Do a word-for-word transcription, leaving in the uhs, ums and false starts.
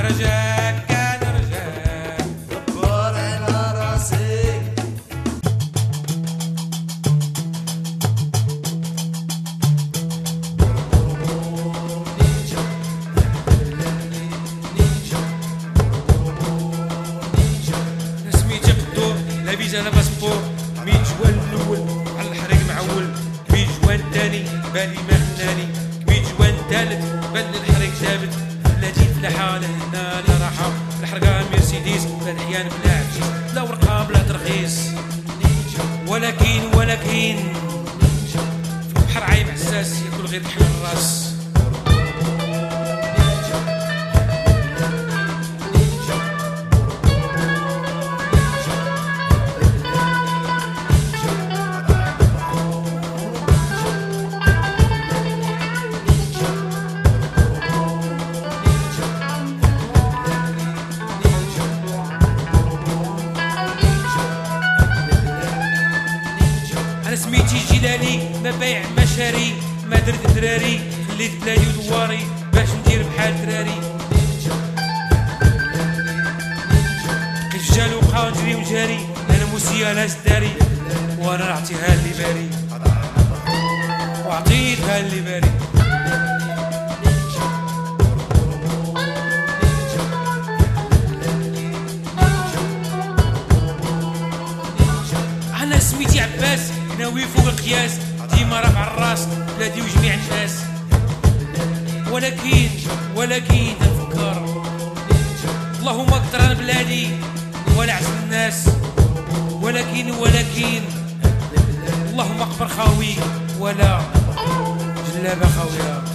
رجاك كان رجاك دبر على راسي سميتي قدور لابيز انا باسبور مين جوان الاول على الحريق معول كبي جوان تاني بالي ما خلاني كبي جوان تالت بان الحريق ثابت بلاتي بلا حالة هنا لا راحة الحرقة مرسيدس بلا الحيان بلا عفيس لا ورقة بلا ترخيص ولكن ولكن في البحر عايم حساس ياكل غير كحل الراس انا سميتي جلالي ما بايع ما شاري ما درت دراري خليت بلادي ودواري باش ندير بحال دراري كيف جا لوقا نجري وجاري انا موسيا لا سداري وانا نعطيها اللي باري وعطيتها اللي باري انا سميتي عباس ناوي فوق القياس ديما رافع الراس بلادي وجميع الناس ولكن ولكن نفكر اللهم اكثر عن بلادي ولا عز الناس ولكن ولكن اللهم اقبر خاوي ولا جلابه خاويه